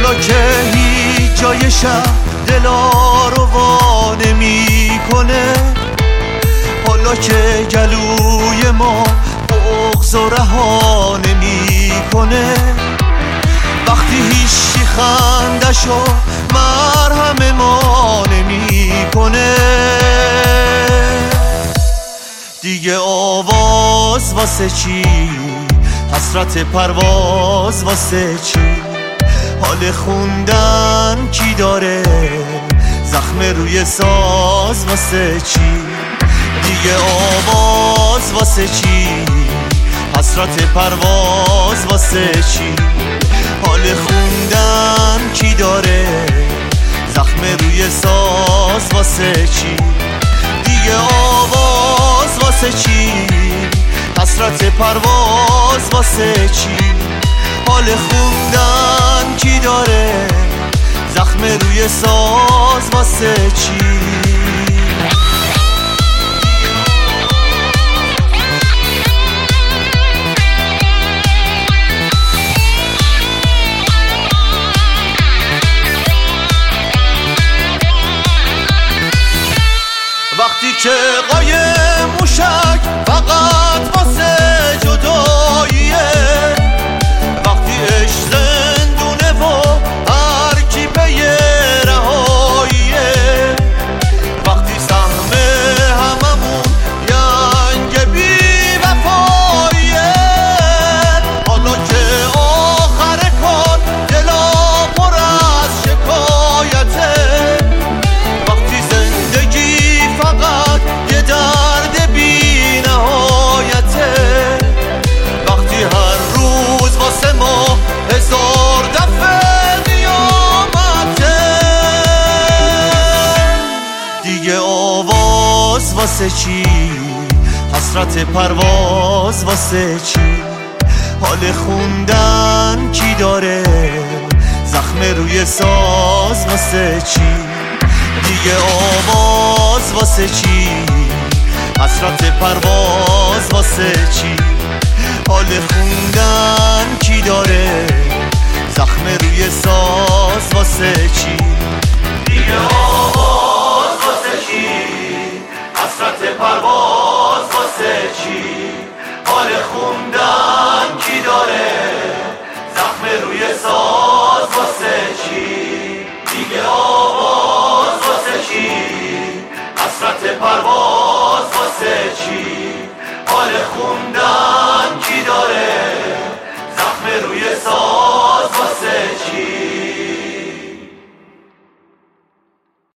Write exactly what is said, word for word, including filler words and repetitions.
حالا که هیچ جای شب دلا رو وا نمی کنه، حالا که گلوی ما بغض و رها نمی کنه، وقتی هیچی خندشو مرهم ما نمی کنه، دیگه آواز واسه چی؟ حسرت پرواز واسه چی؟ حال خوندن کی داره؟ زخم روی ساز واسه چی؟ دیگه آواز واسه چی؟ حسرت پرواز واسه چی؟ حال خوندن کی داره؟ زخم روی ساز واسه چی؟ دیگه آواز واسه چی؟ حسرت پرواز واسه چی؟ حال خوندن کی داره؟ زخم روی ساز واسه چی؟ وقتی که قایم موشک فقط واسه جداییه، وقتی عشق زندونه و هر کی پی رهاییه، وقتی سهم هممون ینگ بی وفاییه، حالا که آخر کار دلا پر از شکایته، وقتی زندگی فقط یه درد بی نهایته، وقتی هر روز واسه ما هزار دفعه قیامته، دیگه آواز واسه چی؟ حسرت پرواز واسه چی؟ حال خوندن کی داره؟ زخم روی ساز واسه چی؟ دیگه آواز واسه چی؟ حسرت پرواز واسه چی؟ حال خوندن کی داره؟ زخم روی ساز واسه چی؟ دیگه آواز واسه چی؟ حسرت پرواز واسه چی؟ حال خوندن کی داره؟ زخم روی ساز واسه چی؟